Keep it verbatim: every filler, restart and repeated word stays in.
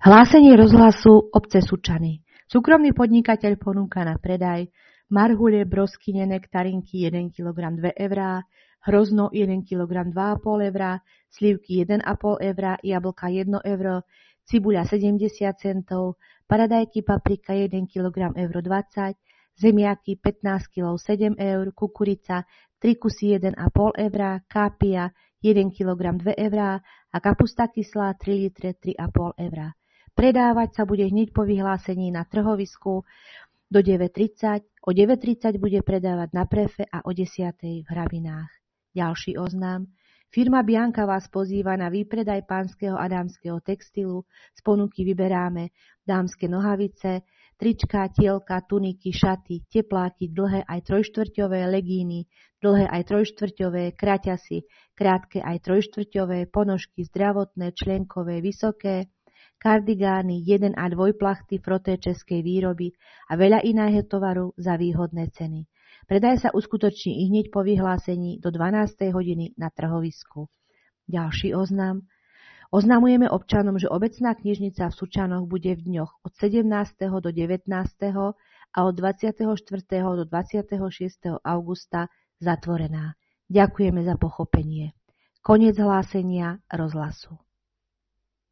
Hlásenie rozhlasu obce Sučany. Súkromný podnikateľ ponúka na predaj marhule, broskyne, nektarinky jeden kilogram dva eurá, hrozno jeden kilogram dva a pol eurá, slivky jeden a pol eurá, jablka jedno euro, cibuľa sedemdesiat centov, paradajky paprika jeden kilogram euro dvadsať, zemiaky pätnásť kilogramov sedem eur, kukurica tri kusy jeden a pol eurá, kápia jeden kilogram dva eurá a kapusta kyslá tri litre tri a pol eurá. Predávať sa bude hneď po vyhlásení na trhovisku do deväť tridsať. O deväť tridsať bude predávať na Prefe a o desiatej v Hrabinách. Ďalší oznám. Firma Bianka vás pozýva na výpredaj pánskeho a dámskeho textilu. Z ponuky vyberáme dámske nohavice, trička, tielka, tuniky, šaty, tepláky, dlhé aj trojštvrťové, legíny, dlhé aj trojštvrťové, kraťasy, krátke aj trojštvrťové, ponožky zdravotné, členkové, vysoké, kardigány, jeden a dvojplachty froté českej výroby a veľa iného tovaru za výhodné ceny. Predaj sa uskutoční i hneď po vyhlásení do dvanástej hodiny na trhovisku. Ďalší oznam. Oznamujeme občanom, že obecná knižnica v Sučanoch bude v dňoch od sedemnásteho do devätnásteho a od dvadsiateho štvrtého do dvadsiateho šiesteho augusta zatvorená. Ďakujeme za pochopenie. Koniec hlásenia rozhlasu.